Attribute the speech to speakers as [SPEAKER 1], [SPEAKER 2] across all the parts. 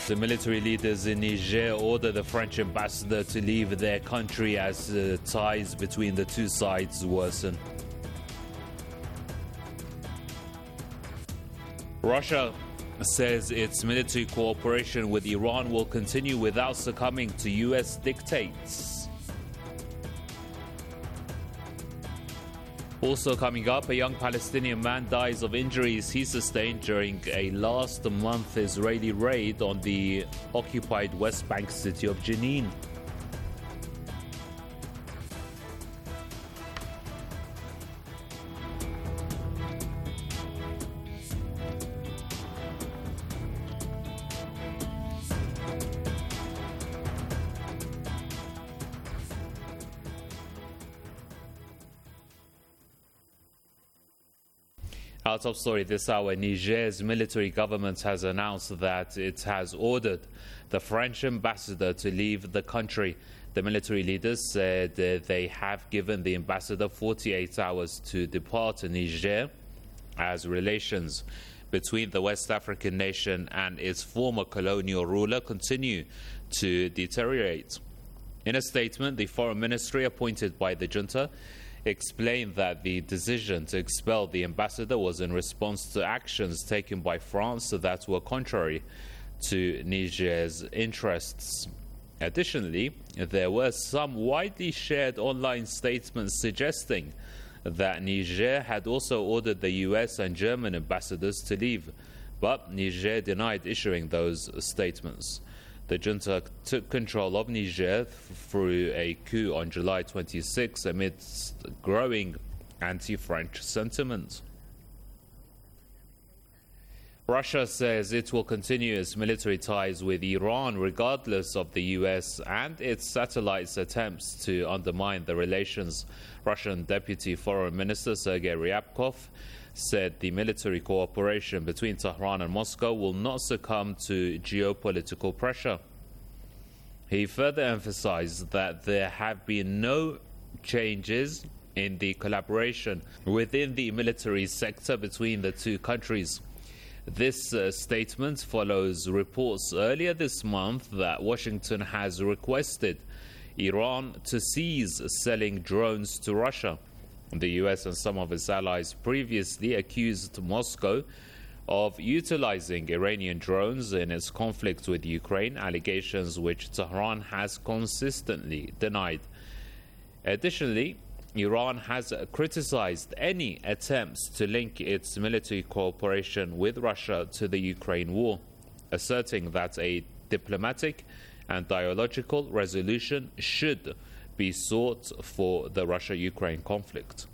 [SPEAKER 1] The military leaders in Niger ordered the French ambassador to leave their country as ties between the two sides worsen. Russia says its military cooperation with Iran will continue without succumbing to U.S. dictates. Also coming up, a young Palestinian man dies of injuries he sustained during a last-month Israeli raid on the occupied West Bank city of Jenin. Our top story this hour: Niger's military government has announced that it has ordered the French ambassador to leave the country. The military leaders said they have given the ambassador 48 hours to depart Niger, as relations between the West African nation and its former colonial ruler continue to deteriorate. In a statement, the foreign ministry appointed by the junta explained that the decision to expel the ambassador was in response to actions taken by France that were contrary to Niger's interests. Additionally, there were some widely shared online statements suggesting that Niger had also ordered the US and German ambassadors to leave, but Niger denied issuing those statements. The junta took control of Niger through a coup on July 26 amidst growing anti-French sentiment. Russia says it will continue its military ties with Iran regardless of the US and its satellites' attempts to undermine the relations. Russian Deputy Foreign Minister Sergei Ryabkov said the military cooperation between Tehran and Moscow will not succumb to geopolitical pressure. He further emphasized that there have been no changes in the collaboration within the military sector between the two countries. This statement follows reports earlier this month that Washington has requested Iran to cease selling drones to Russia. The US and some of its allies previously accused Moscow of utilizing Iranian drones in its conflict with Ukraine, allegations which Tehran has consistently denied. Additionally, Iran has criticized any attempts to link its military cooperation with Russia to the Ukraine war, asserting that a diplomatic and dialogical resolution should be sought for the Russia-Ukraine conflict.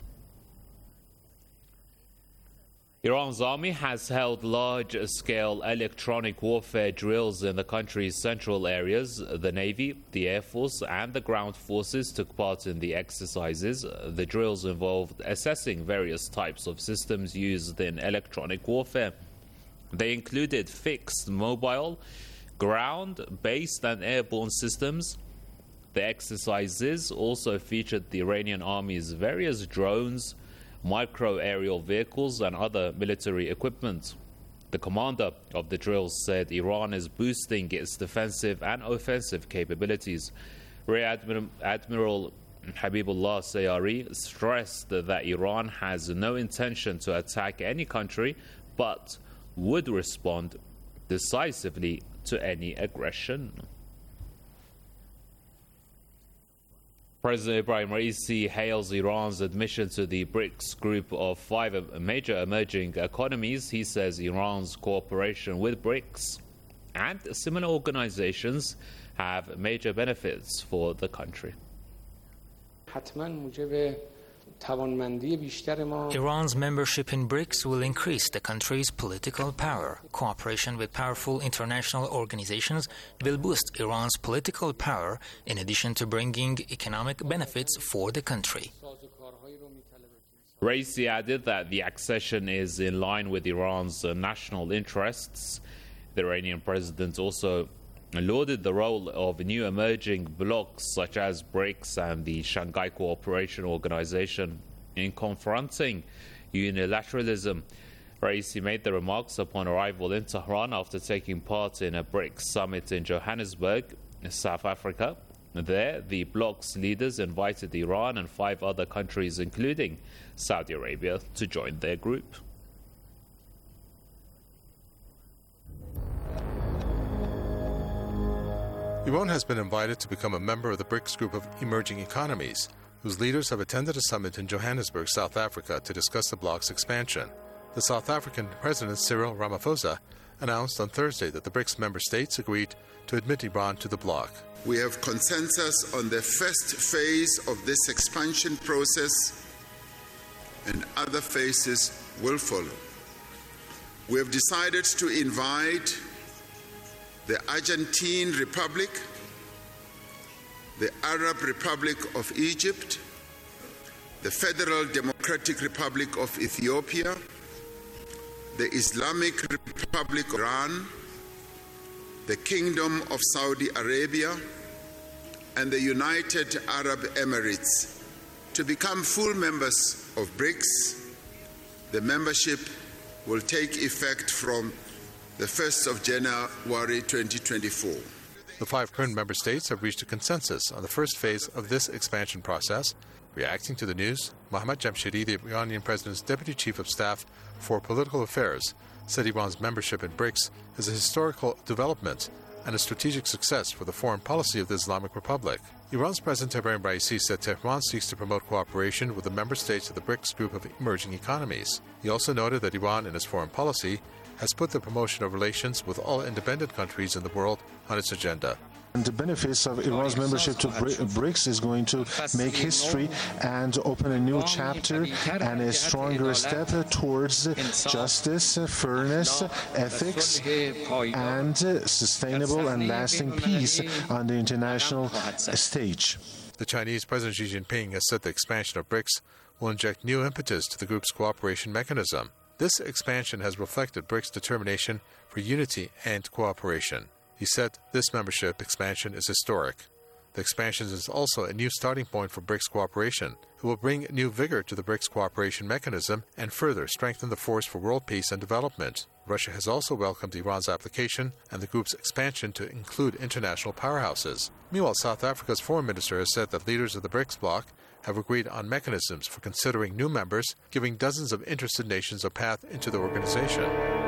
[SPEAKER 1] Iran's army has held large-scale electronic warfare drills in the country's central areas. The Navy, the Air Force and the ground forces took part in the exercises. The drills involved assessing various types of systems used in electronic warfare. They included fixed, mobile, ground-based and airborne systems. The exercises also featured the Iranian Army's various drones, micro-aerial vehicles and other military equipment. The commander of the drills said Iran is boosting its defensive and offensive capabilities. Rear Admiral Habibullah Sayari stressed that Iran has no intention to attack any country but would respond decisively to any aggression. President Ibrahim Raisi hails Iran's admission to the BRICS group of 5 major emerging economies. He says Iran's cooperation with BRICS and similar organizations have major benefits for the country.
[SPEAKER 2] Iran's membership in BRICS will increase the country's political power. Cooperation with powerful international organizations will boost Iran's political power in addition to bringing economic benefits for the country.
[SPEAKER 1] Raisi added that the accession is in line with Iran's national interests. The Iranian president also lauded the role of new emerging blocs such as BRICS and the Shanghai Cooperation Organization in confronting unilateralism. Raisi made the remarks upon arrival in Tehran after taking part in a BRICS summit in Johannesburg, South Africa. There, the bloc's leaders invited Iran and 5 other countries, including Saudi Arabia, to join their group.
[SPEAKER 3] Iran has been invited to become a member of the BRICS group of emerging economies, whose leaders have attended a summit in Johannesburg, South Africa, to discuss the bloc's expansion. The South African President Cyril Ramaphosa announced on Thursday that the BRICS member states agreed to admit Iran to the bloc.
[SPEAKER 4] We have consensus on the first phase of this expansion process, and other phases will follow. We have decided to invite the Argentine Republic, the Arab Republic of Egypt, the Federal Democratic Republic of Ethiopia, the Islamic Republic of Iran, the Kingdom of Saudi Arabia, and the United Arab Emirates to become full members of BRICS. The membership will take effect from the 1st of January 2024.
[SPEAKER 3] The 5 current member states have reached a consensus on the first phase of this expansion process. Reacting to the news, Mohammad Jamshidi, the Iranian president's deputy chief of staff for political affairs, said Iran's membership in BRICS is a historical development and a strategic success for the foreign policy of the Islamic Republic. Iran's President Ebrahim Raisi said Tehran seeks to promote cooperation with the member states of the BRICS group of emerging economies. He also noted that Iran, in its foreign policy, has put the promotion of relations with all independent countries in the world on its agenda.
[SPEAKER 5] And the benefits of Iran's membership to BRICS is going to make history and open a new chapter and a stronger step towards justice, fairness, ethics, and sustainable and lasting peace on the international stage.
[SPEAKER 3] The Chinese President Xi Jinping has said the expansion of BRICS will inject new impetus to the group's cooperation mechanism. This expansion has reflected BRICS' determination for unity and cooperation. He said this membership expansion is historic. The expansion is also a new starting point for BRICS cooperation. It will bring new vigor to the BRICS cooperation mechanism and further strengthen the force for world peace and development. Russia has also welcomed Iran's application and the group's expansion to include international powerhouses. Meanwhile, South Africa's foreign minister has said that leaders of the BRICS bloc have agreed on mechanisms for considering new members, giving dozens of interested nations a path into the organization.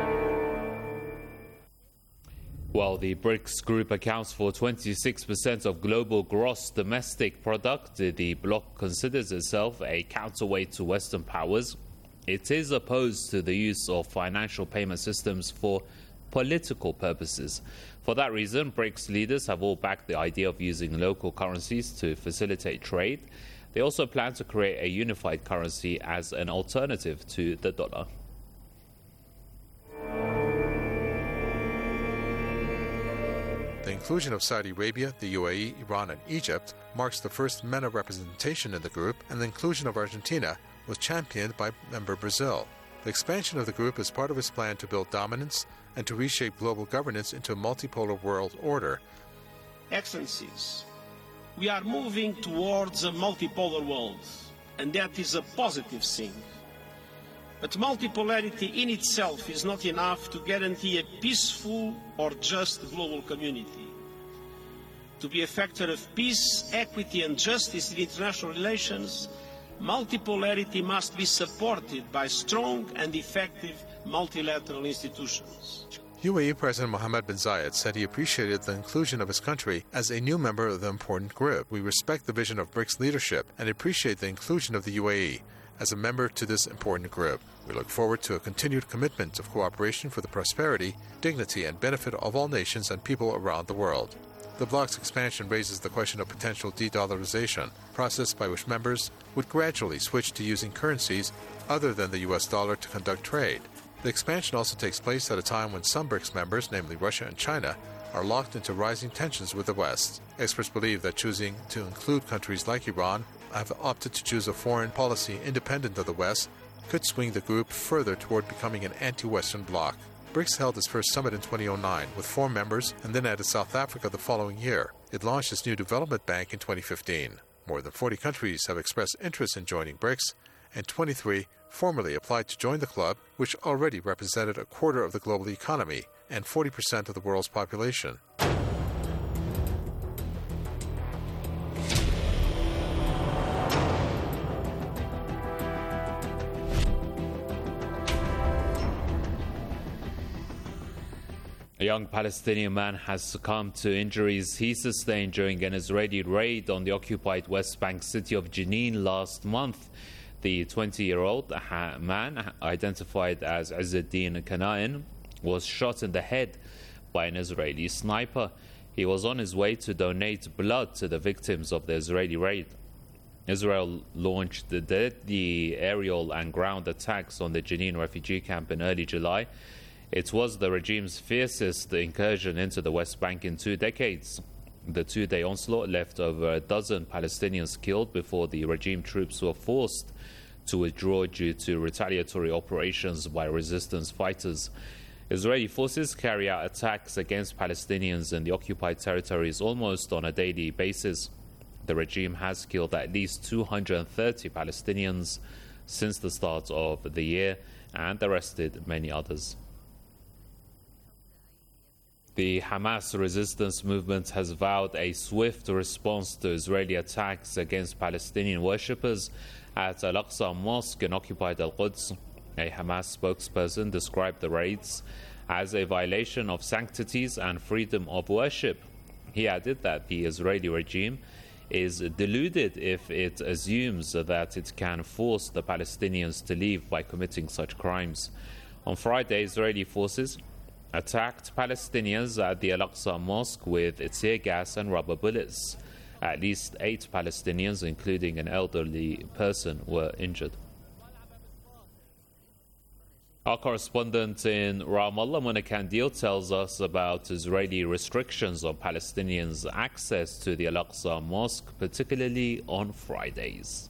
[SPEAKER 1] While the BRICS group accounts for 26% of global gross domestic product, the bloc considers itself a counterweight to Western powers. It is opposed to the use of financial payment systems for political purposes. For that reason, BRICS leaders have all backed the idea of using local currencies to facilitate trade. They also plan to create a unified currency as an alternative to the dollar.
[SPEAKER 3] The inclusion of Saudi Arabia, the UAE, Iran, and Egypt marks the first MENA representation in the group, and the inclusion of Argentina was championed by member Brazil. The expansion of the group is part of its plan to build dominance and to reshape global governance into a multipolar world order.
[SPEAKER 6] Excellencies, we are moving towards a multipolar world, and that is a positive thing. But multipolarity in itself is not enough to guarantee a peaceful or just global community. To be a factor of peace, equity, and justice in international relations, multipolarity must be supported by strong and effective multilateral institutions.
[SPEAKER 3] UAE President Mohammed bin Zayed said he appreciated the inclusion of his country as a new member of the important group. We respect the vision of BRICS leadership and appreciate the inclusion of the UAE as a member to this important group. We look forward to a continued commitment of cooperation for the prosperity, dignity, and benefit of all nations and people around the world. The bloc's expansion raises the question of potential de-dollarization, process by which members would gradually switch to using currencies other than the US dollar to conduct trade. The expansion also takes place at a time when some BRICS members, namely Russia and China, are locked into rising tensions with the West. Experts believe that choosing to include countries like Iran have opted to choose a foreign policy independent of the West could swing the group further toward becoming an anti-Western bloc. BRICS held its first summit in 2009 with 4 members and then added South Africa the following year. It launched its new development bank in 2015. More than 40 countries have expressed interest in joining BRICS, and 23 formally applied to join the club, which already represented a quarter of the global economy and 40% of the world's population.
[SPEAKER 1] A young Palestinian man has succumbed to injuries he sustained during an Israeli raid on the occupied West Bank city of Jenin last month. The 20-year-old man, identified as Izzeddin Kanaan, was shot in the head by an Israeli sniper. He was on his way to donate blood to the victims of the Israeli raid. Israel launched the deadly aerial and ground attacks on the Jenin refugee camp in early July. It was the regime's fiercest incursion into the West Bank in 2 decades. The two-day onslaught left over a dozen Palestinians killed before the regime troops were forced to withdraw due to retaliatory operations by resistance fighters. Israeli forces carry out attacks against Palestinians in the occupied territories almost on a daily basis. The regime has killed at least 230 Palestinians since the start of the year and arrested many others. The Hamas resistance movement has vowed a swift response to Israeli attacks against Palestinian worshippers at Al-Aqsa Mosque in occupied Al-Quds. A Hamas spokesperson described the raids as a violation of sanctities and freedom of worship. He added that the Israeli regime is deluded if it assumes that it can force the Palestinians to leave by committing such crimes. On Friday, Israeli forces attacked Palestinians at the Al-Aqsa Mosque with tear gas and rubber bullets. At least 8 Palestinians, including an elderly person, were injured. Our correspondent in Ramallah, Mona Kandil, tells us about Israeli restrictions on Palestinians' access to the Al-Aqsa Mosque, particularly on Fridays.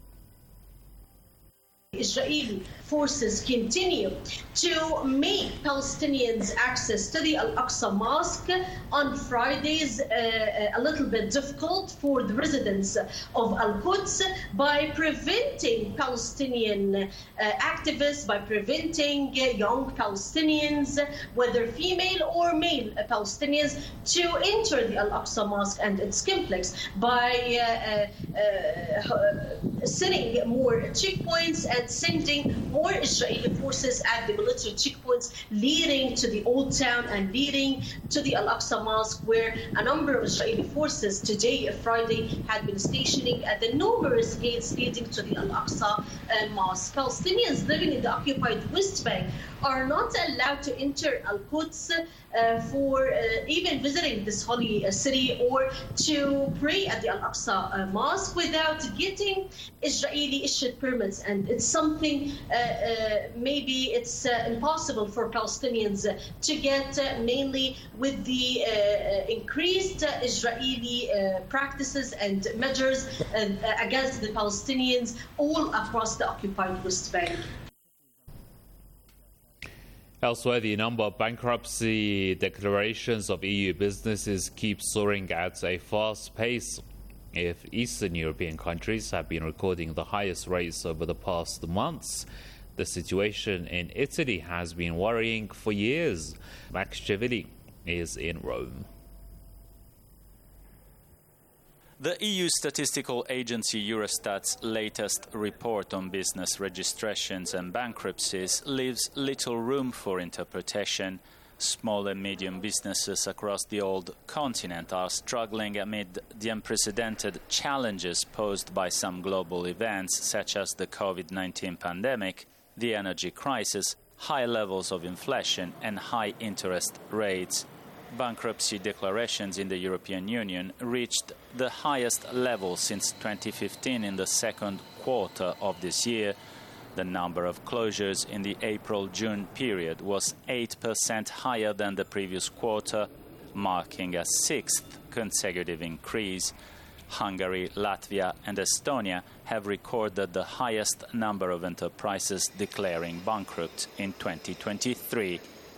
[SPEAKER 7] Israeli forces continue to make Palestinians access to the Al-Aqsa Mosque on Fridays a little bit difficult for the residents of Al-Quds by preventing Palestinian activists, by preventing young Palestinians, whether female or male Palestinians, to enter the Al-Aqsa Mosque and its complex by setting more checkpoints and sending more Israeli forces at the military checkpoints leading to the Old Town and leading to the Al-Aqsa Mosque, where a number of Israeli forces today, Friday, had been stationing at the numerous gates leading to the Al-Aqsa Mosque. Palestinians living in the occupied West Bank are not allowed to enter Al-Quds for even visiting this holy city or to pray at the Al-Aqsa Mosque without getting Israeli-issued permits. And it's something, maybe it's impossible for Palestinians to get, mainly with the increased Israeli practices and measures against the Palestinians all across the occupied West Bank.
[SPEAKER 1] Elsewhere, the number of bankruptcy declarations of EU businesses keeps soaring at a fast pace. If Eastern European countries have been recording the highest rates over the past months, the situation in Italy has been worrying for years. Max Chivili is in Rome.
[SPEAKER 8] The EU statistical agency Eurostat's latest report on business registrations and bankruptcies leaves little room for interpretation. Small and medium businesses across the old continent are struggling amid the unprecedented challenges posed by some global events such as the COVID-19 pandemic, the energy crisis, high levels of inflation and high interest rates. Bankruptcy declarations in the European Union reached the highest level since 2015 in the second quarter of this year. The number of closures in the April-June period was 8% higher than the previous quarter, marking a 6th consecutive increase. Hungary, Latvia and Estonia have recorded the highest number of enterprises declaring bankrupt in 2023.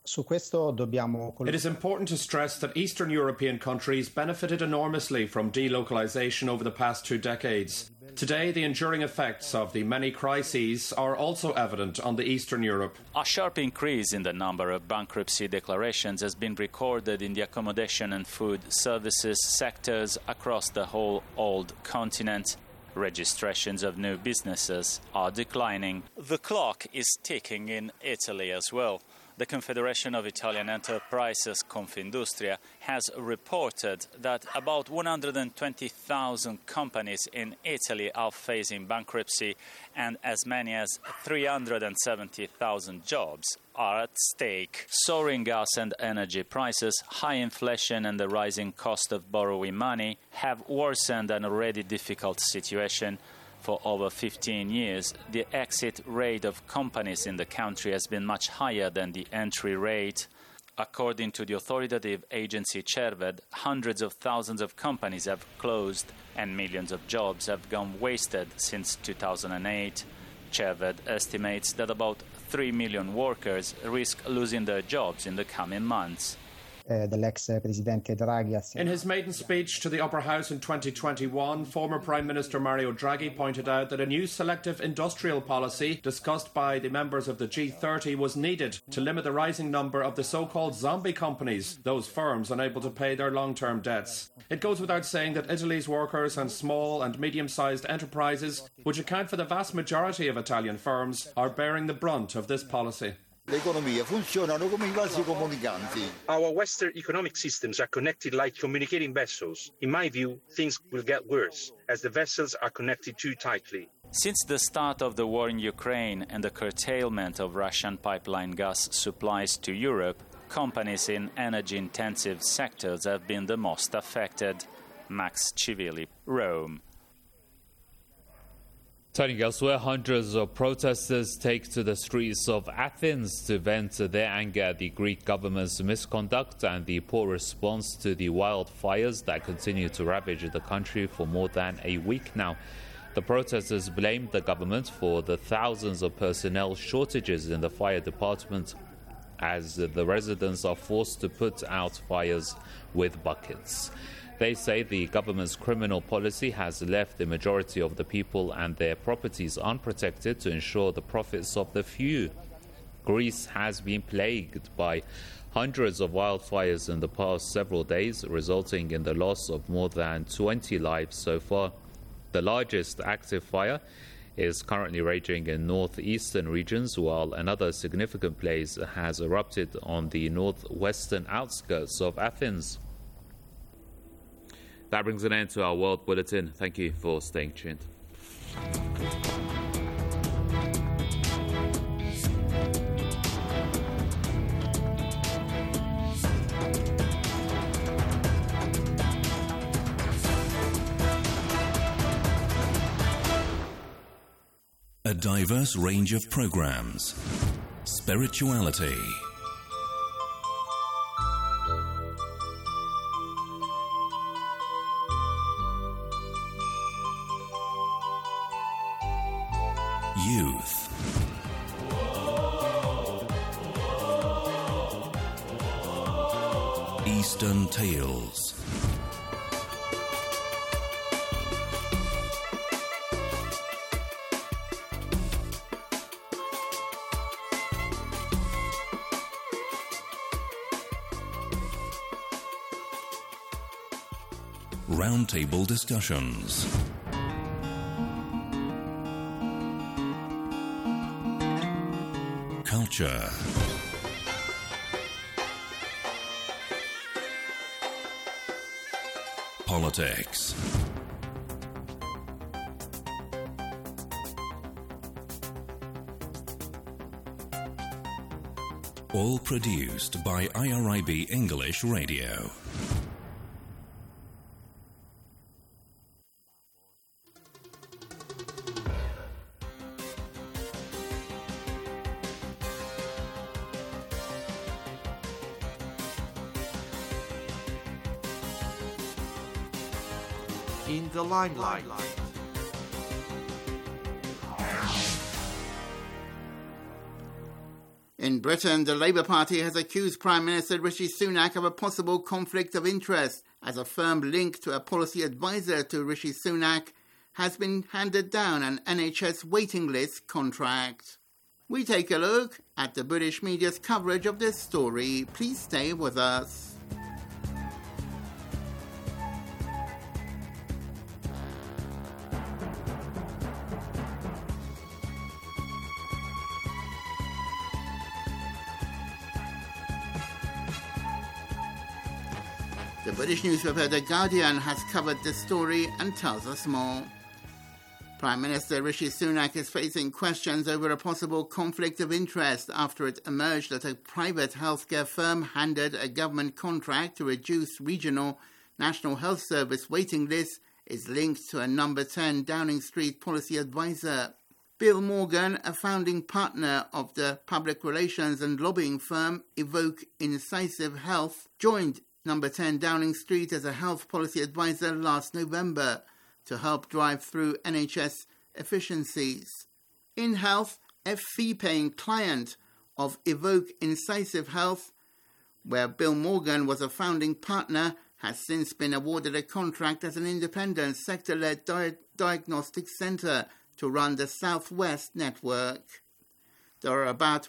[SPEAKER 9] It is important to stress that Eastern European countries benefited enormously from delocalization over the past 2 decades. Today, the enduring effects of the many crises are also evident on the Eastern Europe.
[SPEAKER 8] A sharp increase in the number of bankruptcy declarations has been recorded in the accommodation and food services sectors across the whole old continent. Registrations of new businesses are declining. The clock is ticking in Italy as well. The Confederation of Italian Enterprises, Confindustria, has reported that about 120,000 companies in Italy are facing bankruptcy and as many as 370,000 jobs are at stake. Soaring gas and energy prices, high inflation and the rising cost of borrowing money have worsened an already difficult situation. For over 15 years, the exit rate of companies in the country has been much higher than the entry rate. According to the authoritative agency Cerved, hundreds of thousands of companies have closed and millions of jobs have gone wasted since 2008. Cerved estimates that about 3 million workers risk losing their jobs in the coming months.
[SPEAKER 9] In his maiden speech to the Upper House in 2021, former Prime Minister Mario Draghi pointed out that a new selective industrial policy discussed by the members of the G30 was needed to limit the rising number of the so-called zombie companies, those firms unable to pay their long-term debts. It goes without saying that Italy's workers and small and medium-sized enterprises, which account for the vast majority of Italian firms, are bearing the brunt of this policy.
[SPEAKER 10] Our Western economic systems are connected like communicating vessels. In my view, things will get worse, as the vessels are connected too tightly.
[SPEAKER 8] Since the start of the war in Ukraine and the curtailment of Russian pipeline gas supplies to Europe, companies in energy-intensive sectors have been the most affected. Max Civilli, Rome.
[SPEAKER 1] Turning elsewhere, hundreds of protesters take to the streets of Athens to vent their anger at the Greek government's misconduct and the poor response to the wildfires that continue to ravage the country for more than a week now. The protesters blamed the government for the thousands of personnel shortages in the fire department, as the residents are forced to put out fires with buckets. They say the government's criminal policy has left the majority of the people and their properties unprotected to ensure the profits of the few. Greece has been plagued by hundreds of wildfires in the past several days, resulting in the loss of more than 20 lives so far. The largest active fire is currently raging in northeastern regions, while another significant blaze has erupted on the northwestern outskirts of Athens. That brings an end to our World Bulletin. Thank you for staying tuned.
[SPEAKER 11] A diverse range of programs. Spirituality. Youth. Eastern Tales. Roundtable discussions. Culture. Politics. All produced by IRIB English Radio.
[SPEAKER 12] In the limelight. In Britain, the Labour Party has accused Prime Minister Rishi Sunak of a possible conflict of interest, as a firm linked to a policy advisor to Rishi Sunak has been handed down an NHS waiting list contract. We take a look at the British media's coverage of this story. Please stay with us. The British newspaper The Guardian has covered this story and tells us more. Prime Minister Rishi Sunak is facing questions over a possible conflict of interest after it emerged that a private healthcare firm handed a government contract to reduce regional National Health Service waiting lists is linked to a number 10 Downing Street policy advisor. Bill Morgan, a founding partner of the public relations and lobbying firm Evoke Incisive Health, joined number 10 Downing Street as a health policy advisor last November to help drive through NHS efficiencies. In Health, a fee-paying client of Evoke Incisive Health, where Bill Morgan was a founding partner, has since been awarded a contract as an independent sector-led diagnostic centre to run the South West network. There are about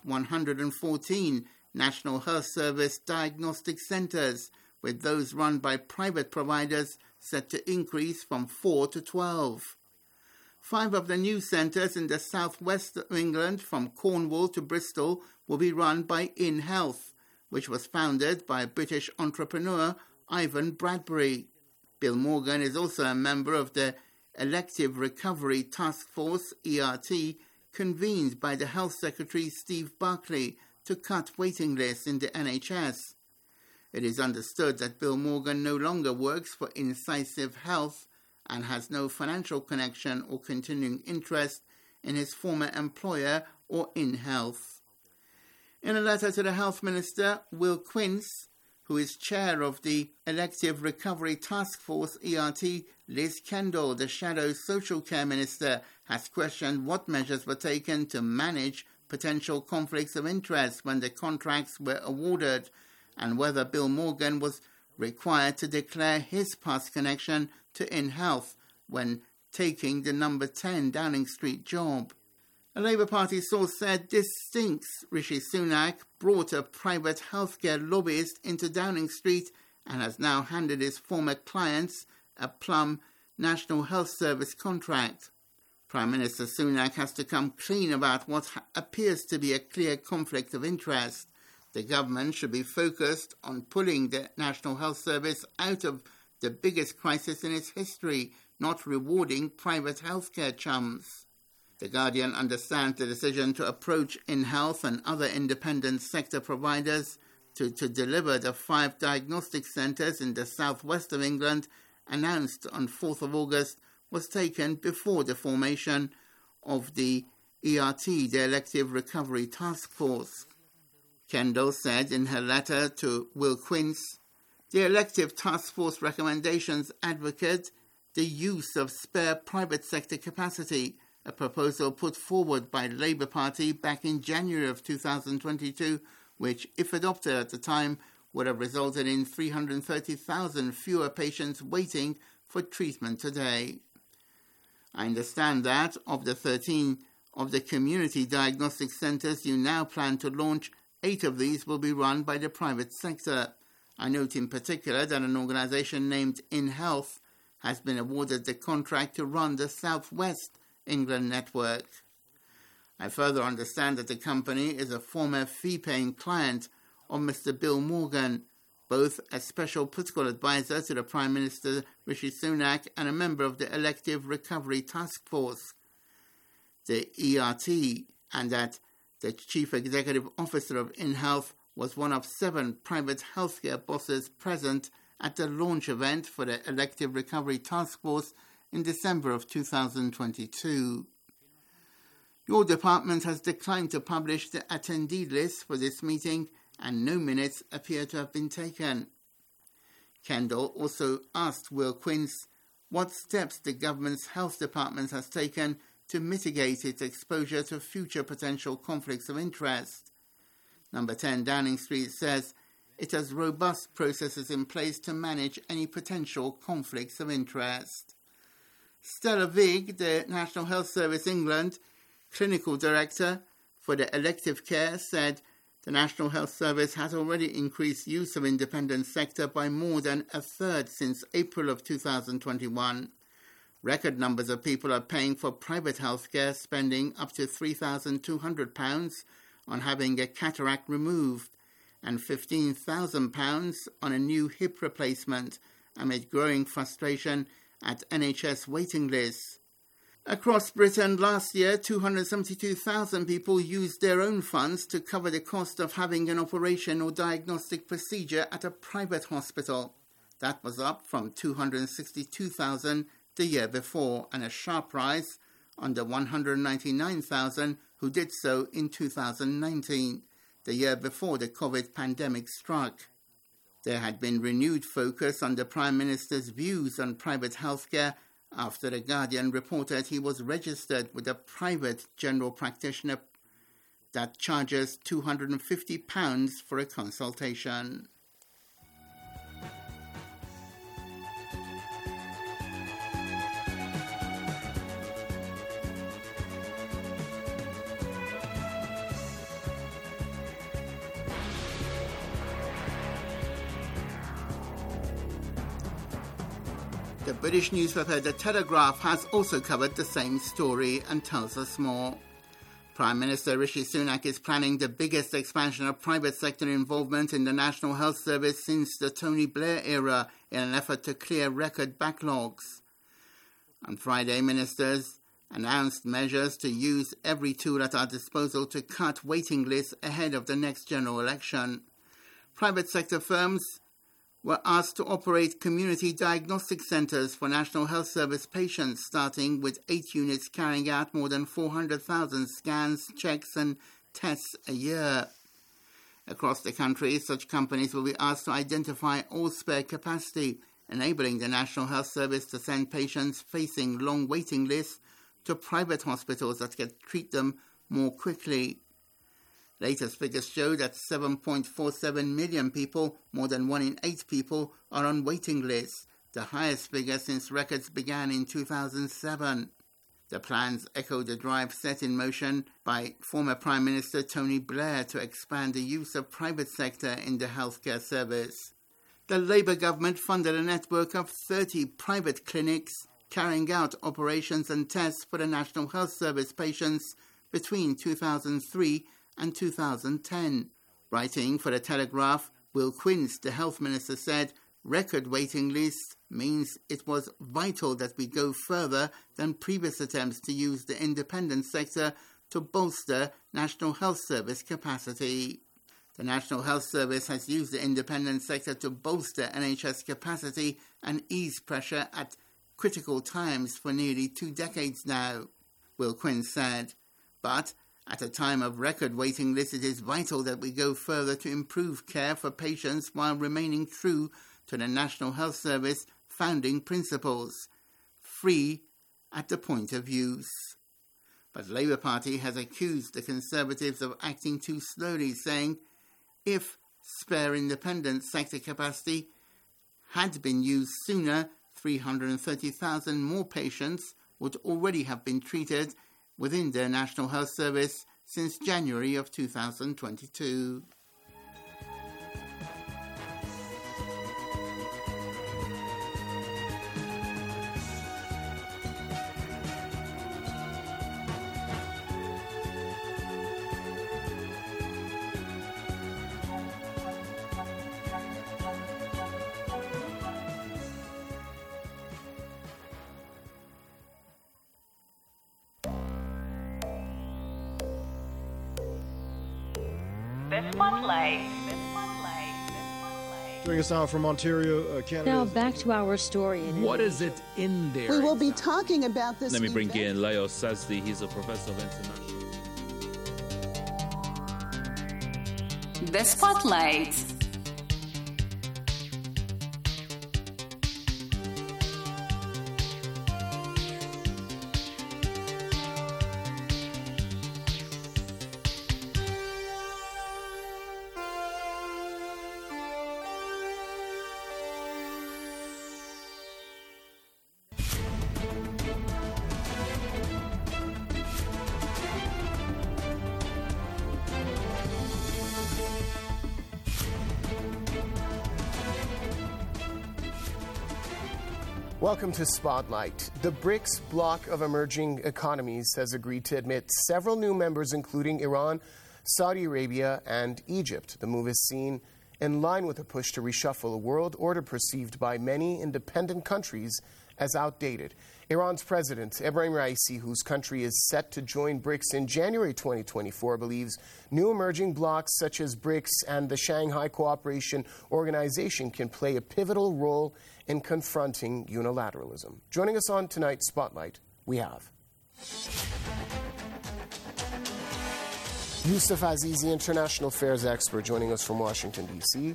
[SPEAKER 12] 114 National Health Service diagnostic centres, with those run by private providers set to increase from 4 to 12. 5 of the new centres in the southwest of England, from Cornwall to Bristol, will be run by In Health, which was founded by British entrepreneur Ivan Bradbury. Bill Morgan is also a member of the Elective Recovery Task Force, ERT, convened by the Health Secretary Steve Barclay to cut waiting lists in the NHS. It is understood that Bill Morgan no longer works for Incisive Health and has no financial connection or continuing interest in his former employer or In Health. In a letter to the Health Minister, Will Quince, who is chair of the Elective Recovery Task Force, ERT, Liz Kendall, the shadow social care minister, has questioned what measures were taken to manage potential conflicts of interest when the contracts were awarded, and whether Bill Morgan was required to declare his past connection to In Health when taking the number 10 Downing Street job. A Labour Party source said this stinks. Rishi Sunak brought a private healthcare lobbyist into Downing Street and has now handed his former clients a plum National Health Service contract. Prime Minister Sunak has to come clean about what appears to be a clear conflict of interest. The government should be focused on pulling the National Health Service out of the biggest crisis in its history, not rewarding private healthcare chums. The Guardian understands the decision to approach In Health and other independent sector providers to deliver the 5 diagnostic centres in the southwest of England, announced on 4th of August, was taken before the formation of the ERT, the Elective Recovery Task Force. Kendall said in her letter to Will Quince, the Elective Task Force recommendations advocate the use of spare private sector capacity, a proposal put forward by Labour Party back in January of 2022, which, if adopted at the time, would have resulted in 330,000 fewer patients waiting for treatment today. I understand that of the 13 of the community diagnostic centres you now plan to launch, 8 of these will be run by the private sector. I note in particular that an organisation named In Health has been awarded the contract to run the South West England network. I further understand that the company is a former fee-paying client of Mr. Bill Morgan, both a special political advisor to the Prime Minister Rishi Sunak and a member of the Elective Recovery Task Force, the ERT, and that the Chief Executive Officer of In Health was one of 7 private healthcare bosses present at the launch event for the Elective Recovery Task Force in December of 2022. Your department has declined to publish the attendee list for this meeting, and no minutes appear to have been taken. Kendall also asked Will Quince what steps the government's health department has taken to mitigate its exposure to future potential conflicts of interest. Number 10 Downing Street says it has robust processes in place to manage any potential conflicts of interest. Stella Vig, the National Health Service England Clinical Director for the elective care, said the National Health Service has already increased use of independent sector by more than a third since April of 2021. Record numbers of people are paying for private health care, spending up to £3,200 on having a cataract removed and £15,000 on a new hip replacement amid growing frustration at NHS waiting lists. Across Britain last year, 272,000 people used their own funds to cover the cost of having an operation or diagnostic procedure at a private hospital. That was up from 262,000 the year before, and a sharp rise on the 199,000 who did so in 2019, the year before the COVID pandemic struck. There had been renewed focus on the Prime Minister's views on private healthcare after The Guardian reported he was registered with a private general practitioner that charges £250 for a consultation. The British newspaper The Telegraph has also covered the same story and tells us more. Prime Minister Rishi Sunak is planning the biggest expansion of private sector involvement in the National Health Service since the Tony Blair era in an effort to clear record backlogs. On Friday, ministers announced measures to use every tool at our disposal to cut waiting lists ahead of the next general election. Private sector firms were asked to operate community diagnostic centres for National Health Service patients, starting with 8 units carrying out more than 400,000 scans, checks and tests a year. Across the country, such companies will be asked to identify all spare capacity, enabling the National Health Service to send patients facing long waiting lists to private hospitals that can treat them more quickly. Latest figures show that 7.47 million people, more than 1 in 8 people, are on waiting lists, the highest figure since records began in 2007. The plans echo the drive set in motion by former Prime Minister Tony Blair to expand the use of private sector in the healthcare service. The Labour government funded a network of 30 private clinics carrying out operations and tests for the National Health Service patients between 2003 and 2010. Writing for The Telegraph, Will Quince, the Health Minister, said record waiting lists means it was vital that we go further than previous attempts to use the independent sector to bolster National Health Service capacity. The National Health Service has used the independent sector to bolster NHS capacity and ease pressure at critical times for nearly 2 decades now, Will Quince said. But at a time of record waiting lists, it is vital that we go further to improve care for patients while remaining true to the National Health Service founding principles, free at the point of use. But Labour Party has accused the Conservatives of acting too slowly, saying if spare independent sector capacity had been used sooner, 330,000 more patients would already have been treated within their National Health Service since January of 2022.
[SPEAKER 13] Joining us now from Ontario, Canada.
[SPEAKER 14] Now back to our story.
[SPEAKER 15] What is it in there?
[SPEAKER 16] We will be talking about this.
[SPEAKER 1] Let me bring in Leo Sazdi. He's a professor of international.
[SPEAKER 17] The Spotlight.
[SPEAKER 14] Welcome to Spotlight. The BRICS bloc of emerging economies has agreed to admit several new members, including Iran, Saudi Arabia, and Egypt. The move is seen in line with a push to reshuffle a world order perceived by many independent countries as outdated. Iran's president, Ebrahim Raisi, whose country is set to join BRICS in January 2024, believes new emerging blocs such as BRICS and the Shanghai Cooperation Organization can play a pivotal role in confronting unilateralism. Joining us on tonight's Spotlight, we have Youssef Azizi, international affairs expert, joining us from Washington, D.C.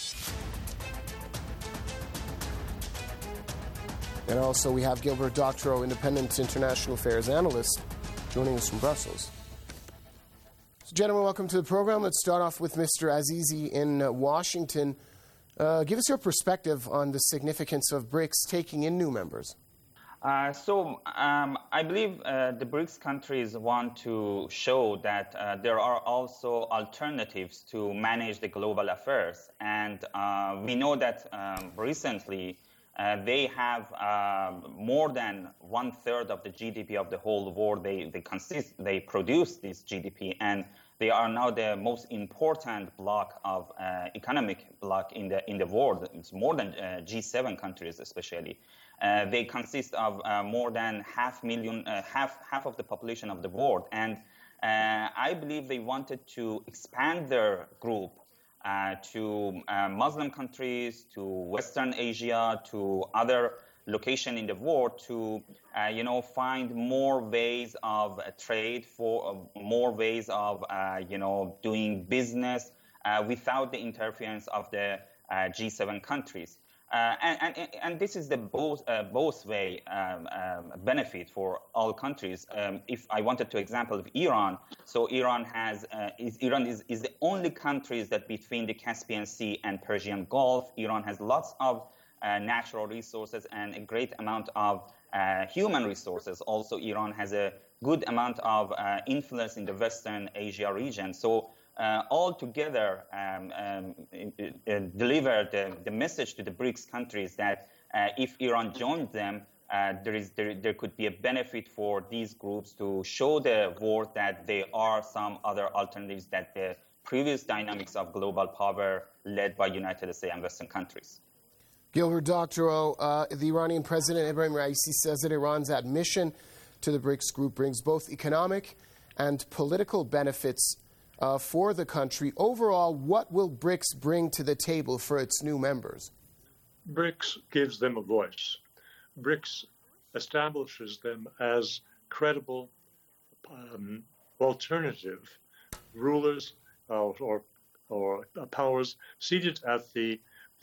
[SPEAKER 14] And also we have Gilbert Doctorow, independent international affairs analyst, joining us from Brussels. So, gentlemen, welcome to the program. Let's start off with Mr. Azizi in Washington. Give us your perspective on the significance of BRICS taking in new members.
[SPEAKER 16] I believe the BRICS countries want to show that there are also alternatives to manage the global affairs. And we know that recently they have more than 1/3 of the GDP of the whole world. They produce this GDP, and they are now the most important bloc of economic bloc in the world. It's more than G7 countries, especially. They consist of more than half of the population of the world, and I believe they wanted to expand their group to Muslim countries, to Western Asia, to other locations in the world to, find more ways of trade, for more ways of, doing business without the interference of the G7 countries. And this is the both way benefit for all countries. If I wanted to example of Iran, so Iran is the only countries that between the Caspian Sea and Persian Gulf. Iran has lots of natural resources and a great amount of human resources. Also, Iran has a good amount of influence in the Western Asia region. So all together deliver the message to the BRICS countries that if Iran joins them, there could be a benefit for these groups to show the world that there are some other alternatives that the previous dynamics of global power led by United States and Western countries.
[SPEAKER 14] Gilbert Doctorow, the Iranian president, Ebrahim Raisi, says that Iran's admission to the BRICS group brings both economic and political benefits for the country. Overall, what will BRICS bring to the table for its new members?
[SPEAKER 18] BRICS gives them a voice. BRICS establishes them as credible alternative rulers or powers seated at the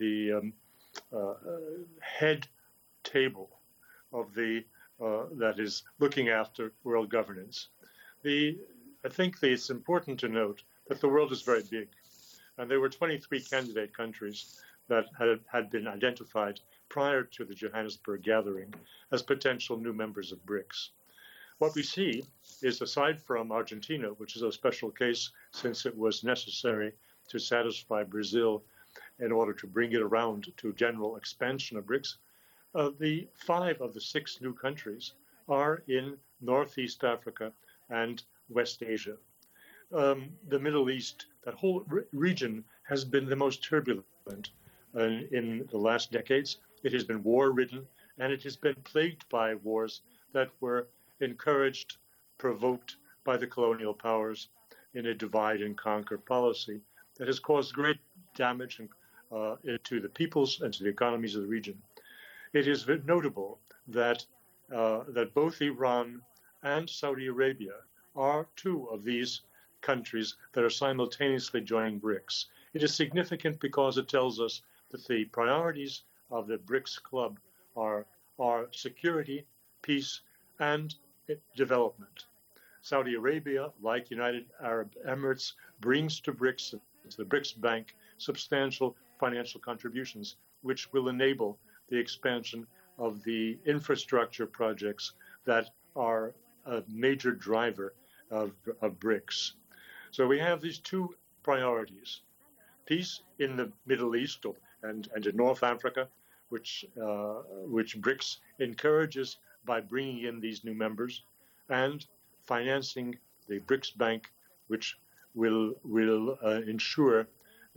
[SPEAKER 18] head table of that is looking after world governance. I think that it's important to note that the world is very big, and there were 23 candidate countries that had been identified prior to the Johannesburg gathering as potential new members of BRICS. What we see is, aside from Argentina, which is a special case since it was necessary to satisfy Brazil in order to bring it around to general expansion of BRICS, the 5 of the 6 new countries are in Northeast Africa and West Asia. The Middle East, that whole region, has been the most turbulent in the last decades. It has been war-ridden, and it has been plagued by wars that were encouraged, provoked by the colonial powers in a divide-and-conquer policy that has caused great damage to the peoples and to the economies of the region. It is notable that both Iran and Saudi Arabia are 2 of these countries that are simultaneously joining BRICS. It is significant because it tells us that the priorities of the BRICS club are security, peace, and development. Saudi Arabia, like United Arab Emirates, brings to BRICS, to the BRICS Bank, substantial financial contributions, which will enable the expansion of the infrastructure projects that are a major driver of BRICS. So we have these 2 priorities: peace in the Middle East and in North Africa, which BRICS encourages by bringing in these new members, and financing the BRICS Bank, which will ensure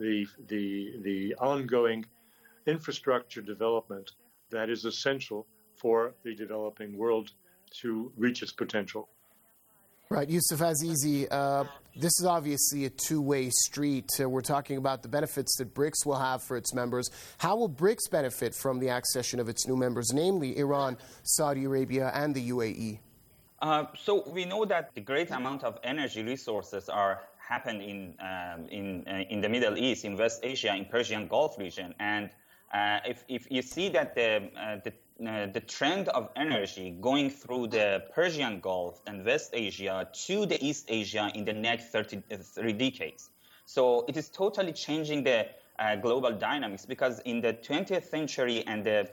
[SPEAKER 18] the ongoing infrastructure development that is essential for the developing world to reach its potential.
[SPEAKER 14] Right, Yusuf Azizi, this is obviously a two-way street. We're talking about the benefits that BRICS will have for its members. How will BRICS benefit from the accession of its new members, namely Iran, Saudi Arabia, and the UAE?
[SPEAKER 16] So we know that the great amount of energy resources happen in the Middle East, in West Asia, in Persian Gulf region, and if you see that the trend of energy going through the Persian Gulf and West Asia to the East Asia in the next 3 decades. So it is totally changing the global dynamics, because in the 20th century and the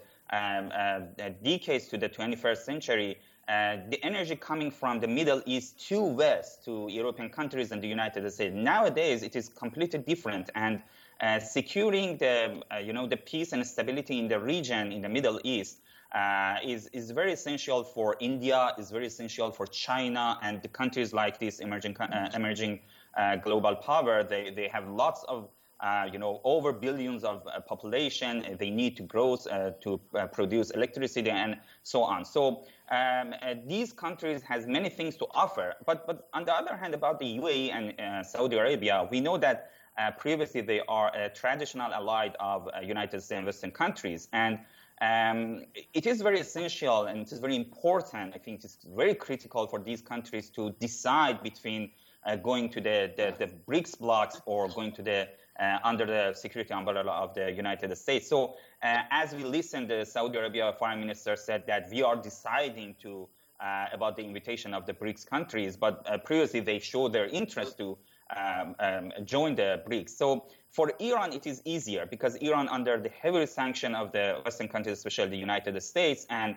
[SPEAKER 16] decades to the 21st century, the energy coming from the Middle East to West, to European countries and the United States, nowadays it is completely different. And securing the peace and stability in the region, in the Middle East, is very essential for India, is very essential for China, and the countries like this emerging global power. They have lots of over billions of population. They need to grow to produce electricity and so on. So these countries has many things to offer. But on the other hand, about the UAE and Saudi Arabia, we know that previously they are a traditional ally of United States and Western countries. And it is very essential and it is very important. I think it's very critical for these countries to decide between going to the BRICS blocks or going to the under the security umbrella of the United States. So as we listened, the Saudi Arabia foreign minister said that we are deciding to about the invitation of the BRICS countries, but previously they showed their interest to join the BRICS. So for Iran, it is easier because Iran under the heavy sanction of the Western countries, especially the United States, and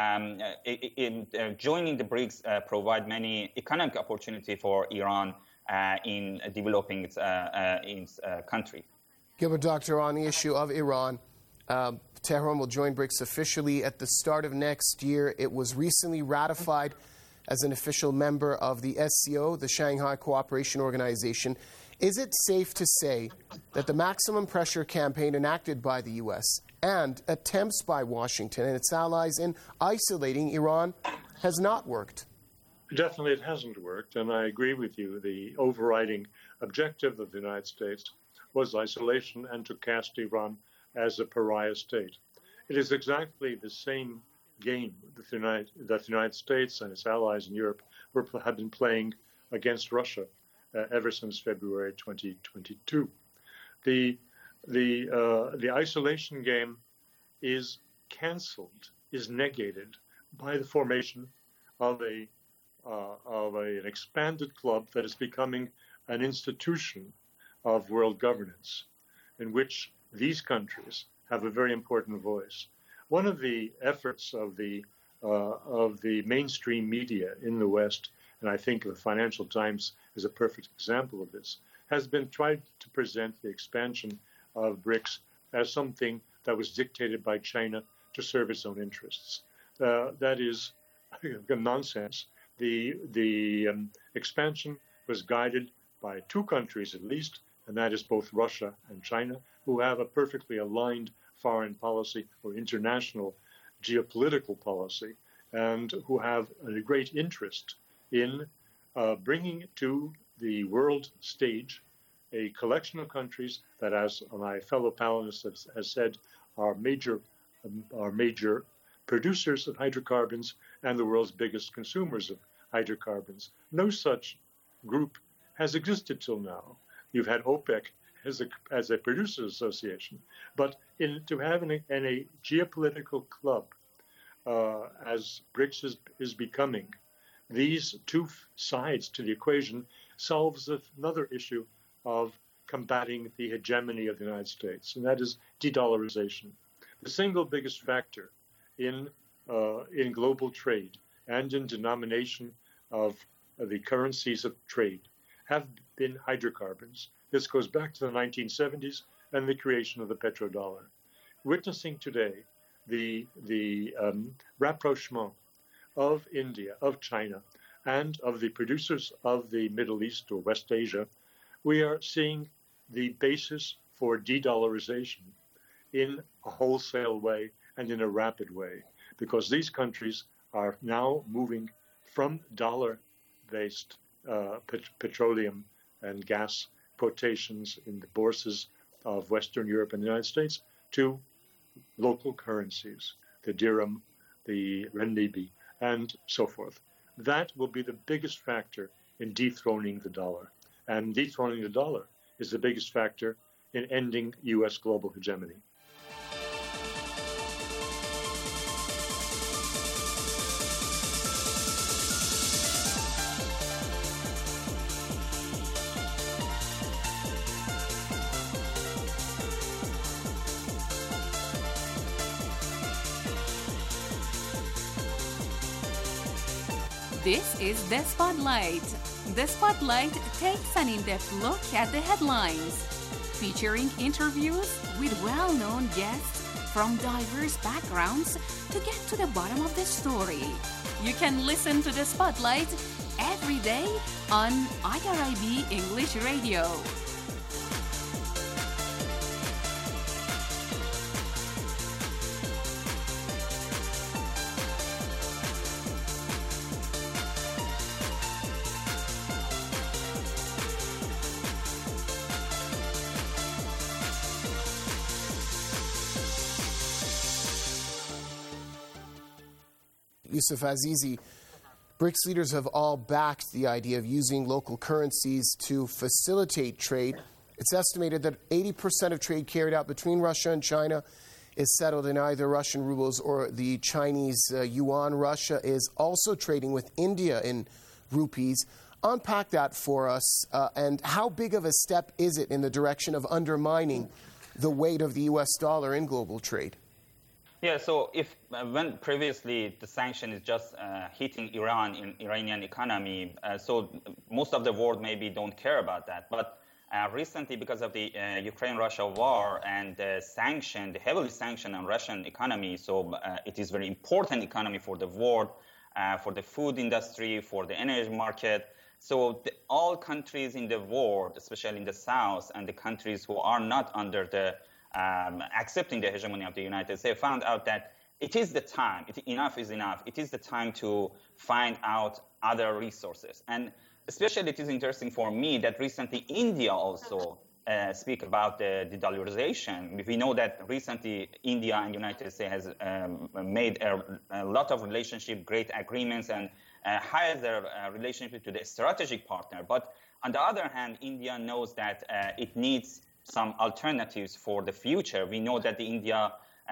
[SPEAKER 16] joining the BRICS provide many economic opportunity for Iran in developing its country.
[SPEAKER 14] Gilbert, Doctor, on the issue of Iran, Tehran will join BRICS officially at the start of next year. It was recently ratified as an official member of the SCO, the Shanghai Cooperation Organization. Is it safe to say that the maximum pressure campaign enacted by the U.S. and attempts by Washington and its allies in isolating Iran has not worked?
[SPEAKER 18] Definitely it hasn't worked, and I agree with you. The overriding objective of the United States was isolation and to cast Iran as a pariah state. It is exactly the same game that the United States and its allies in Europe have been playing against Russia ever since February 2022. The isolation game is cancelled, is negated by the formation of an expanded club that is becoming an institution of world governance, in which these countries have a very important voice. One of the efforts of the mainstream media in the West, and I think the Financial Times is a perfect example of this, has been tried to present the expansion of BRICS as something that was dictated by China to serve its own interests. That is nonsense. The expansion was guided by two countries at least, and that is both Russia and China, who have a perfectly aligned foreign policy or international geopolitical policy, and who have a great interest in bringing to the world stage a collection of countries that, as my fellow panelist has said, are major producers of hydrocarbons and the world's biggest consumers of hydrocarbons. No such group has existed till now. You've had OPEC as a producers association, but to have in a geopolitical club, as BRICS is becoming, these two sides to the equation solves another issue of combating the hegemony of the United States, and that is de-dollarization. The single biggest factor in global trade and in denomination of the currencies of trade have been hydrocarbons. This goes back to the 1970s and the creation of the petrodollar. witnessing today the rapprochement of India, of China, and of the producers of the Middle East or West Asia, we are seeing the basis for de-dollarization in a wholesale way and in a rapid way, because these countries are now moving from dollar-based petroleum and gas quotations in the bourses of Western Europe and the United States to local currencies, the dirham, the renminbi, and so forth. That will be the biggest factor in dethroning the dollar. And dethroning the dollar is the biggest factor in ending U.S. global hegemony.
[SPEAKER 17] This is The Spotlight. The Spotlight takes an in-depth look at the headlines, featuring interviews with well-known guests from diverse backgrounds to get to the bottom of the story. You can listen to The Spotlight every day on IRIB English Radio.
[SPEAKER 14] Yusuf Azizi, BRICS leaders have all backed the idea of using local currencies to facilitate trade. It's estimated that 80% of trade carried out between Russia and China is settled in either Russian rubles or the Chinese yuan. Russia is also trading with India in rupees. Unpack that for us, and how big of a step is it in the direction of undermining the weight of the U.S. dollar in global trade?
[SPEAKER 16] Yeah, so if when previously the sanction is just hitting Iran in Iranian economy, so most of the world maybe don't care about that. But recently, because of the Ukraine-Russia war and the heavily sanctioned on Russian economy, so it is very important economy for the world, for the food industry, for the energy market. So all countries in the world, especially in the South, and the countries who are not under the accepting the hegemony of the United States, found out that it is the time, enough is enough. It is the time to find out other resources. And especially it is interesting for me that recently India also speak about the de-dollarization. We know that recently India and United States has made a lot of relationship, great agreements, and hired their relationship to the strategic partner. But on the other hand, India knows that it needs some alternatives for the future. We know that India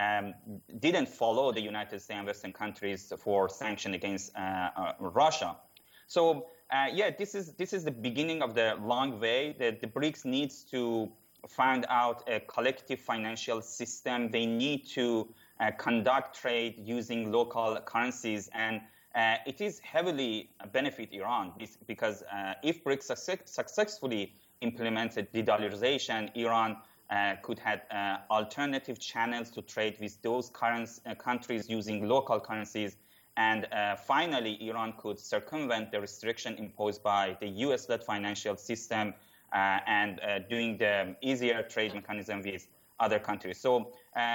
[SPEAKER 16] didn't follow the United States and Western countries for sanction against Russia. So this is the beginning of the long way. The BRICS needs to find out a collective financial system. They need to conduct trade using local currencies, and it is heavily benefit Iran because if BRICS successfully implemented de-dollarization, Iran could have alternative channels to trade with those countries using local currencies. And finally, Iran could circumvent the restriction imposed by the U.S.-led financial system and doing the easier trade mechanism with other countries. So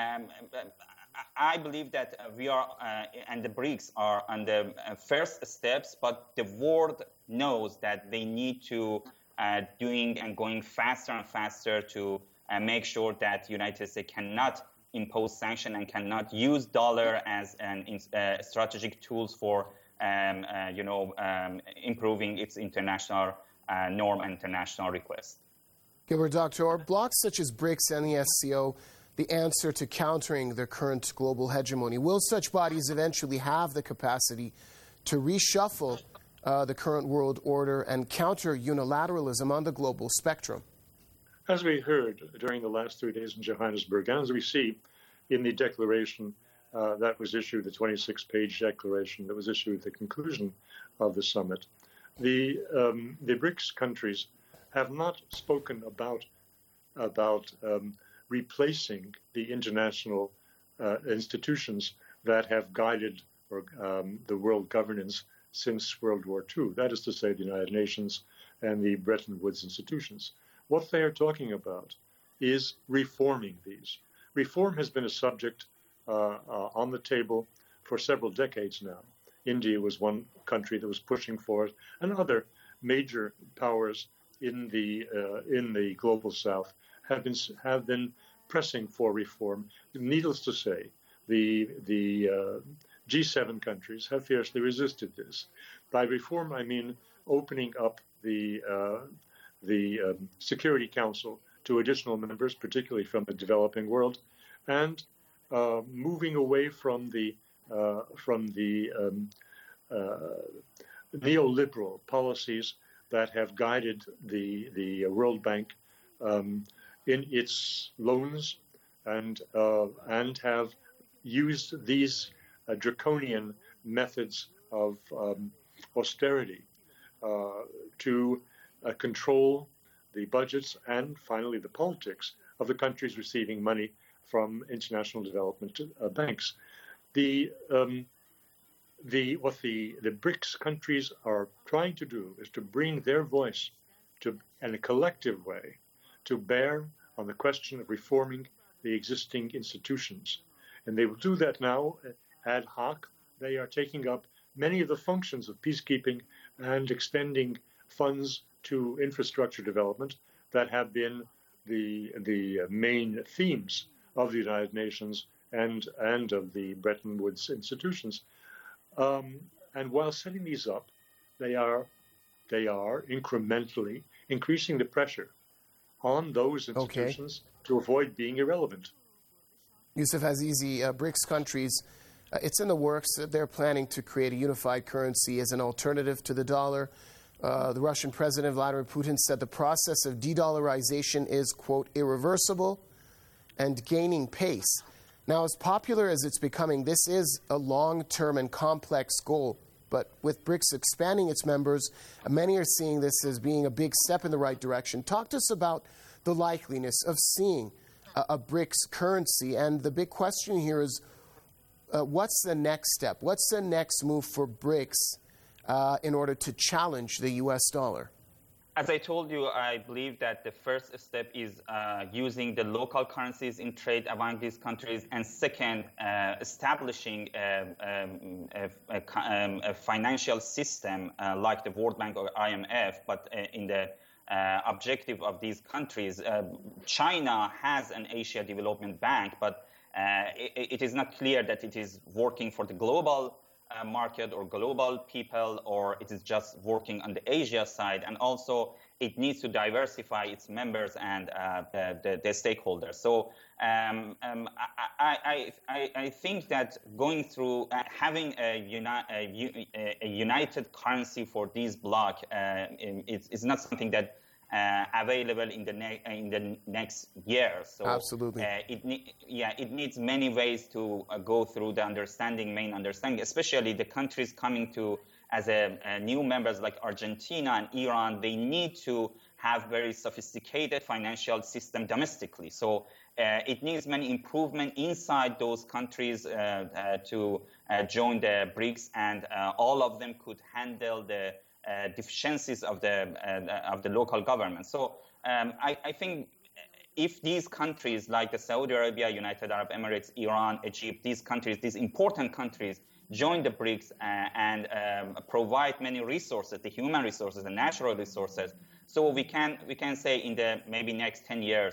[SPEAKER 16] I believe that we are, and the BRICS are on the first steps, but the world knows that they need to doing and going faster and faster to make sure that United States cannot impose sanction and cannot use dollar as an strategic tools for improving its international norm and international request.
[SPEAKER 14] Gilbert Doctor, are blocs such as BRICS and the SCO the answer to countering the current global hegemony? Will such bodies eventually have the capacity to reshuffle the current world order and counter unilateralism on the global spectrum?
[SPEAKER 18] As we heard during the last 3 days in Johannesburg, and as we see in the declaration that was issued, the 26-page declaration that was issued at the conclusion of the summit, the BRICS countries have not spoken about replacing the international institutions that have guided the world governance since World War II. That is to say, the United Nations and the Bretton Woods institutions. What they are talking about is reforming these. Reform has been a subject on the table for several decades now. India was one country that was pushing for it, and other major powers in the global South have been pressing for reform. Needless to say, the G7 countries have fiercely resisted this. By reform, I mean opening up the Security Council to additional members, particularly from the developing world, and moving away from the neoliberal policies that have guided the World Bank in its loans and have used these draconian methods of austerity to control the budgets and finally the politics of the countries receiving money from international development banks. What the BRICS countries are trying to do is to bring their voice in a collective way to bear on the question of reforming the existing institutions. And they will do that now ad hoc. They are taking up many of the functions of peacekeeping and extending funds to infrastructure development that have been the main themes of the United Nations and of the Bretton Woods institutions. And while setting these up, they are incrementally increasing the pressure on those institutions to avoid being irrelevant.
[SPEAKER 14] Yusuf Azizi, BRICS countries, it's in the works that they're planning to create a unified currency as an alternative to the dollar. The Russian President Vladimir Putin said the process of de-dollarization is, quote, irreversible and gaining pace. Now, as popular as it's becoming, this is a long-term and complex goal. But with BRICS expanding its members, many are seeing this as being a big step in the right direction. Talk to us about the likeliness of seeing a BRICS currency. And the big question here is, what's the next step? What's the next move for BRICS in order to challenge the U.S. dollar?
[SPEAKER 16] As I told you, I believe that the first step is using the local currencies in trade among these countries, and second, establishing a financial system like the World Bank or IMF, but in the objective of these countries. China has an Asia Development Bank, but it is not clear that it is working for the global market or global people, or it is just working on the Asia side, and also it needs to diversify its members and the stakeholders. So I think that going through having a united currency for this bloc is not something that available in the next year. So
[SPEAKER 14] absolutely,
[SPEAKER 16] it needs many ways to go through the main understanding, especially the countries coming to as new members like Argentina and Iran. They need to have very sophisticated financial system domestically. So it needs many improvement inside those countries to join the BRICS, and all of them could handle the deficiencies of the local government. So I think if these countries like the Saudi Arabia, United Arab Emirates, Iran, Egypt, these important countries, join the BRICS and provide many resources, the human resources, the natural resources, so we can say in the maybe next 10 years,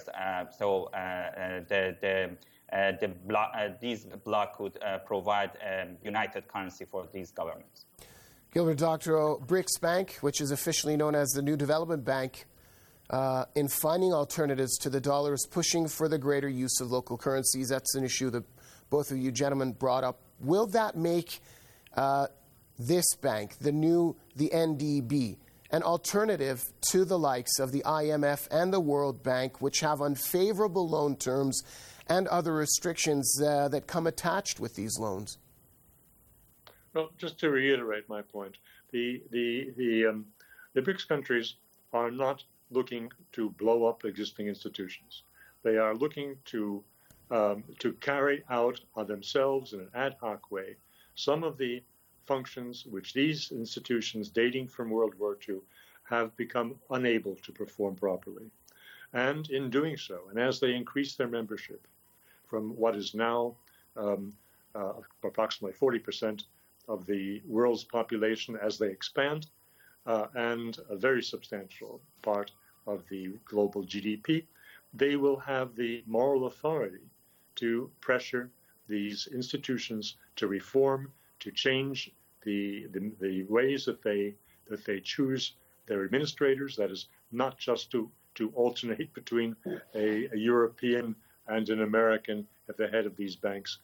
[SPEAKER 16] this bloc could provide a united currency for these governments.
[SPEAKER 14] Gilbert Doctorow, BRICS Bank, which is officially known as the New Development Bank, in finding alternatives to the dollar, is pushing for the greater use of local currencies. That's an issue that both of you gentlemen brought up. Will that make this bank, the NDB, an alternative to the likes of the IMF and the World Bank, which have unfavorable loan terms and other restrictions that come attached with these loans?
[SPEAKER 18] Well, just to reiterate my point, the BRICS countries are not looking to blow up existing institutions. They are looking to carry out on themselves in an ad hoc way some of the functions which these institutions dating from World War II have become unable to perform properly. And in doing so, and as they increase their membership from what is now approximately 40% of the world's population as they expand, and a very substantial part of the global GDP, they will have the moral authority to pressure these institutions to reform, to change the ways that they choose their administrators. That is not just to alternate between a European and an American at the head of these banks,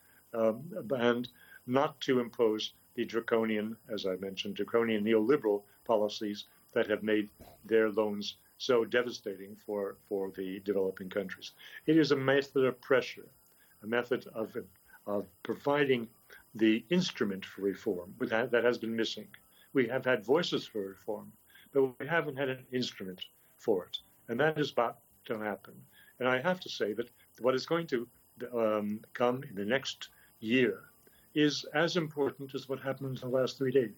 [SPEAKER 18] and not to impose the draconian, as I mentioned, draconian neoliberal policies that have made their loans so devastating for the developing countries. It is a method of pressure, a method of providing the instrument for reform that has been missing. We have had voices for reform, but we haven't had an instrument for it. And that is about to happen. And I have to say that what is going to come in the next year is as important as what happened in the last 3 days.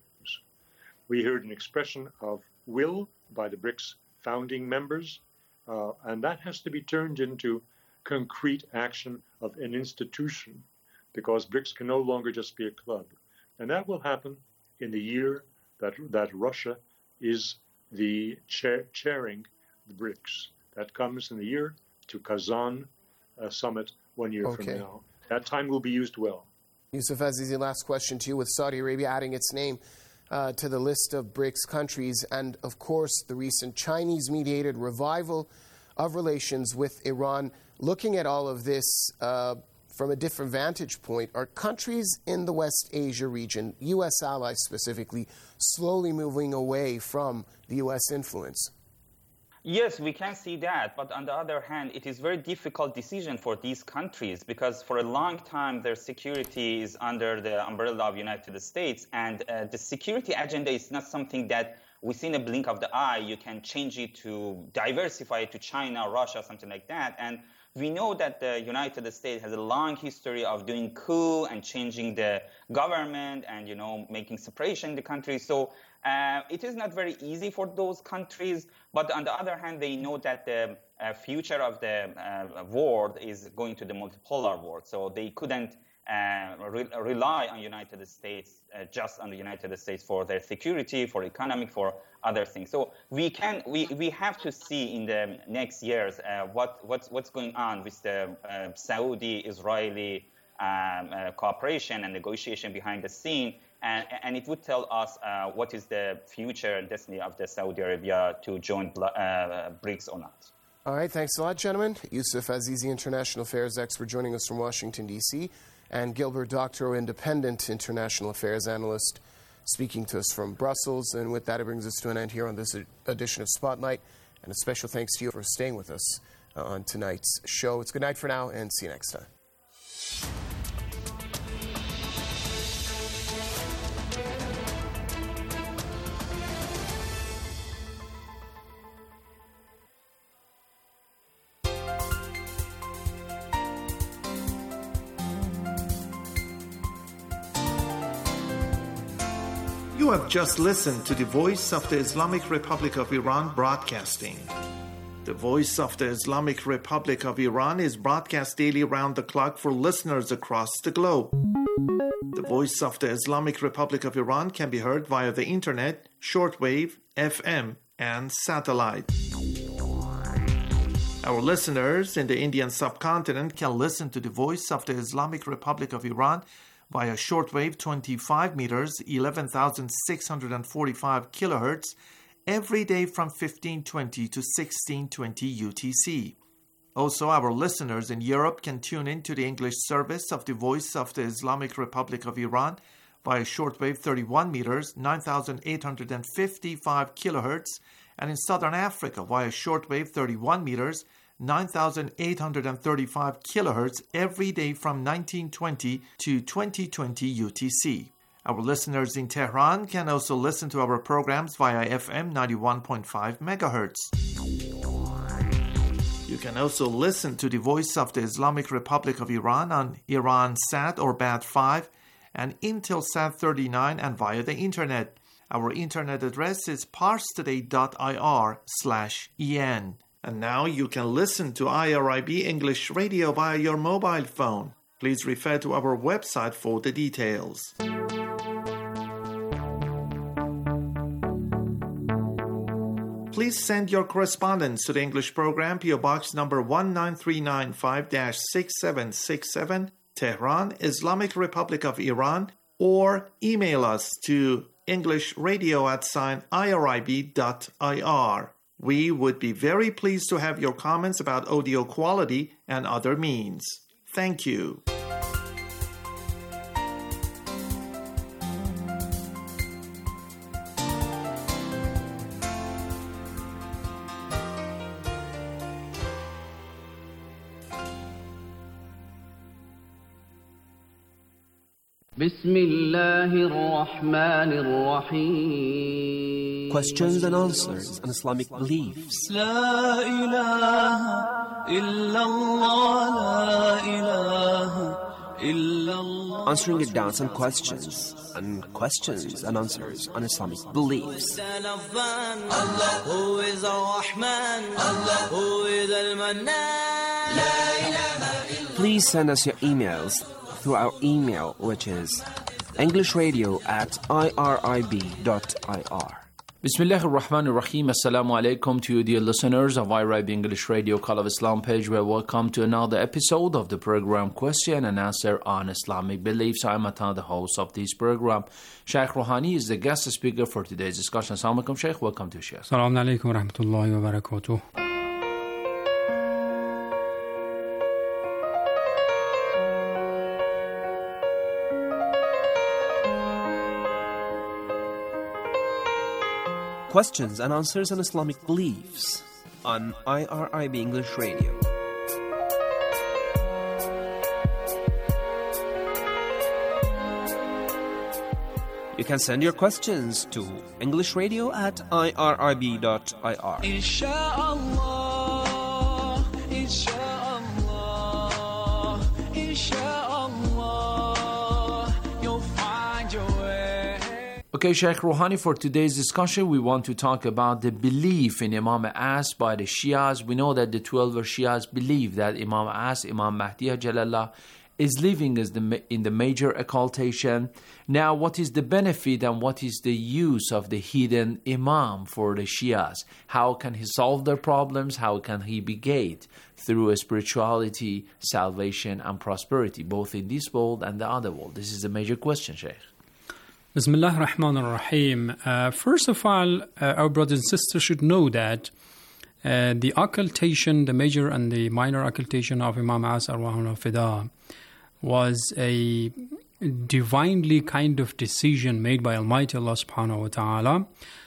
[SPEAKER 18] We heard an expression of will by the BRICS founding members, and that has to be turned into concrete action of an institution, because BRICS can no longer just be a club. And that will happen in the year that Russia is the chairing the BRICS. That comes in the year to Kazan summit 1 year from now. That time will be used well.
[SPEAKER 14] Yusuf Azizi, last question to you. With Saudi Arabia adding its name to the list of BRICS countries, and of course the recent Chinese-mediated revival of relations with Iran, looking at all of this from a different vantage point, are countries in the West Asia region, U.S. allies specifically, slowly moving away from the U.S. influence?
[SPEAKER 16] Yes, we can see that. But on the other hand, it is a very difficult decision for these countries because for a long time, their security is under the umbrella of the United States. And the security agenda is not something that within a blink of the eye, you can change it to diversify it to China, Russia, something like that. And we know that the United States has a long history of doing coup and changing the government and, making separation in the country. So it is not very easy for those countries. But on the other hand, they know that the future of the world is going to the multipolar world. So they couldn't rely on United States, just on the United States for their security, for economic, for other things. So we have to see in the next years what's going on with the Saudi-Israeli cooperation and negotiation behind the scene, and it would tell us what is the future and destiny of the Saudi Arabia to join BRICS or not.
[SPEAKER 14] All right, thanks a lot, gentlemen. Yusuf Azizi, International Affairs expert, joining us from Washington, D.C., and Gilbert Doctorow, Independent International Affairs Analyst, speaking to us from Brussels. And with that, it brings us to an end here on this edition of Spotlight. And a special thanks to you for staying with us on tonight's show. It's good night for now, and see you next time.
[SPEAKER 19] You have just listened to the Voice of the Islamic Republic of Iran broadcasting. The Voice of the Islamic Republic of Iran is broadcast daily around the clock for listeners across the globe. The Voice of the Islamic Republic of Iran can be heard via the internet, shortwave, FM, and satellite. Our listeners in the Indian subcontinent can listen to the Voice of the Islamic Republic of Iran via shortwave 25 meters, 11,645 kilohertz, every day from 1520 to 1620 UTC. Also, our listeners in Europe can tune in to the English service of the Voice of the Islamic Republic of Iran via shortwave 31 meters, 9,855 kilohertz, and in Southern Africa via shortwave 31 meters, 9,835 kilohertz every day from 1920 to 2020 UTC. Our listeners in Tehran can also listen to our programs via FM 91.5 megahertz. You can also listen to the Voice of the Islamic Republic of Iran on Iransat or Bat5 and Intelsat 39 and via the internet. Our internet address is parstoday.ir/en. And now you can listen to IRIB English Radio via your mobile phone. Please refer to our website for the details. Please send your correspondence to the English program, PO Box number 19395-6767, Tehran, Islamic Republic of Iran, or email us to englishradio@irib.ir. We would be very pleased to have your comments about audio quality and other means. Thank you.
[SPEAKER 20] Questions and answers on Islamic beliefs. Answering your doubts and questions and answers on Islamic beliefs. Please send us your emails through our email, which is englishradio@irib.ir.
[SPEAKER 21] Bismillah ar-Rahman ar-Rahim. Assalamu alaikum to you, dear listeners of IRIB English Radio Call of Islam page. Welcome to another episode of the program Question and Answer on Islamic Beliefs. I'm Atan, the host of this program. Sheikh Rouhani is the guest speaker for today's discussion. Assalamu alaikum, Sheikh. Welcome to Sheikh.
[SPEAKER 22] Assalamu alaikum wa rahmatullahi wa barakatuh.
[SPEAKER 20] Questions and answers on Islamic beliefs on IRIB English Radio. You can send your questions to englishradio@irib.ir.
[SPEAKER 23] Inshallah, inshallah, inshallah, you'll find your way.
[SPEAKER 21] Okay, Sheikh Rouhani, for today's discussion, we want to talk about the belief in Imam As by the Shias. We know that the 12 Shias believe that Imam As, Imam Mahdi Jalallah, is living in the major occultation. Now, what is the benefit and what is the use of the hidden Imam for the Shias? How can he solve their problems? How can he be gained through spirituality, salvation, and prosperity, both in this world and the other world? This is the major question, Sheikh.
[SPEAKER 22] Bismillah ar-Rahman ar-Rahim. First of all, our brothers and sisters should know that the occultation, the major and the minor occultation of Imam As Arwahullah Fida was a divinely kind of decision made by Almighty Allah subhanahu wa ta'ala.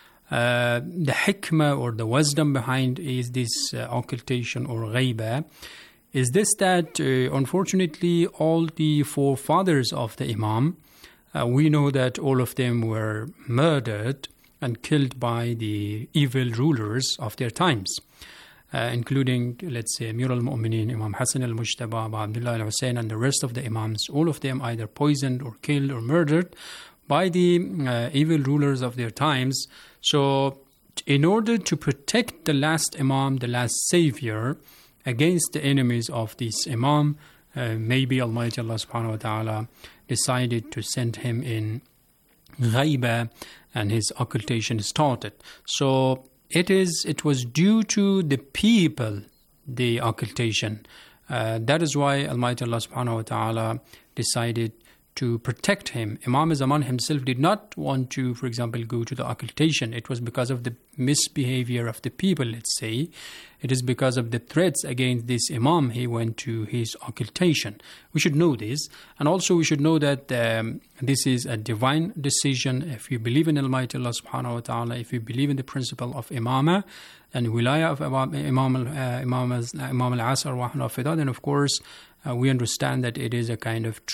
[SPEAKER 22] The hikmah or the wisdom behind is this occultation or ghaiba is this that unfortunately all the forefathers of the Imam, we know that all of them were murdered and killed by the evil rulers of their times, including, let's say, Amir al-Mu'mineen, Imam Hassan al-Mujtaba, Abu Abdullah al-Hussein, and the rest of the Imams, all of them either poisoned or killed or murdered by the evil rulers of their times. So, in order to protect the last Imam, the last Savior, against the enemies of this Imam, maybe Almighty Allah subhanahu wa ta'ala decided to send him in ghaiba, and his occultation started. So it was due to the people, the occultation. That is why Almighty Allah subhanahu wa ta'ala decided to protect him. Imam Zaman himself did not want to, for example, go to the occultation. It was because of the misbehavior of the people, let's say. It is because of the threats against this Imam he went to his occultation. We should know this. And also we should know that this is a divine decision. If you believe in Almighty Allah subhanahu wa ta'ala, if you believe in the principle of Imamah and Wilaya of Imam al-As Arwahullah Fida, then of course we understand that it is a kind of